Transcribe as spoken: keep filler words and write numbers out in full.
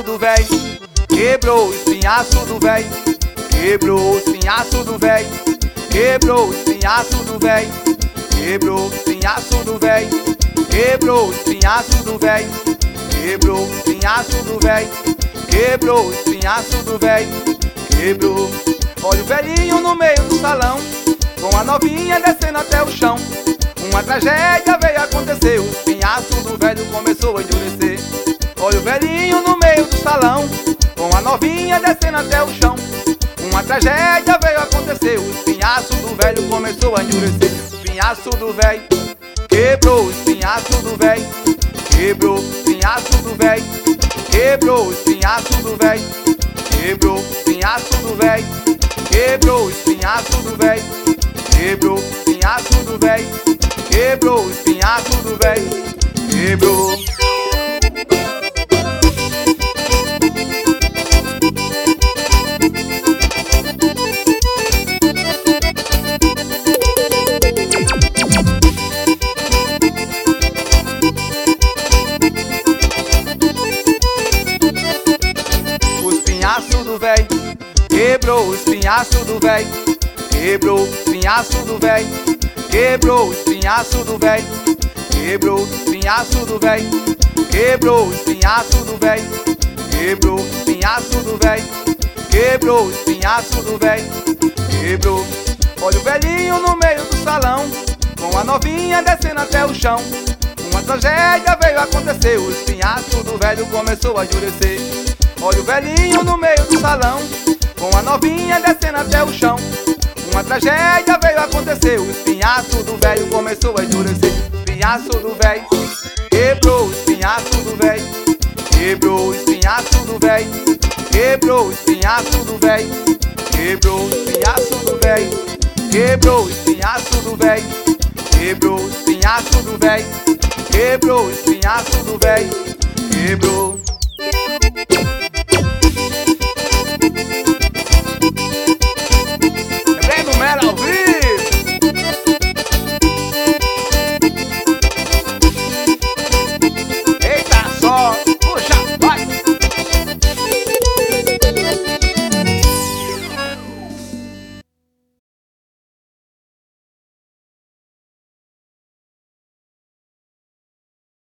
espinhaço do véi, quebrou o espinhaço do véi, quebrou o espinhaço do véi, quebrou o espinhaço do véi, quebrou o espinhaço do véi, quebrou o espinhaço do véi, quebrou o espinhaço do véi, quebrou o espinhaço do véi, quebrou. Olha o velhinho no meio do salão, com a novinha descendo até o chão. Uma tragédia veio acontecer, o espinhaço do velho começou a endurecer. Olha o velhinho no meio do salão, com a novinha descendo até o chão. Uma tragédia veio acontecer, o espinhaço do velho começou a endurecer. O espinhaço do velho quebrou, o espinhaço do velho quebrou, o espinhaço do velho quebrou, o espinhaço do velho quebrou, o espinhaço do velho quebrou, o espinhaço do velho quebrou, o espinhaço do velho quebrou, o espinhaço do velho quebrou. O espinhaço do véi quebrou, o espinhaço do véi quebrou, o espinhaço do véi quebrou, o espinhaço do véi quebrou, o espinhaço do véi quebrou, o espinhaço do véi quebrou, o espinhaço do véi quebrou, o espinhaço do véi quebrou. Olha o velhinho no meio do salão, com a novinha descendo até o chão. Uma tragédia veio acontecer, o espinhaço do velho começou a endurecer. Olha o velhinho no meio do salão, com a novinha descendo até o chão. Uma tragédia veio acontecer, o espinhaço do velho começou a endurecer. O espinhaço do velho quebrou, o espinhaço do velho quebrou, o espinhaço do velho quebrou, o espinhaço do velho quebrou, o espinhaço do velho quebrou, o espinhaço do velho quebrou, o espinhaço do velho quebrou, o espinhaço do velho quebrou.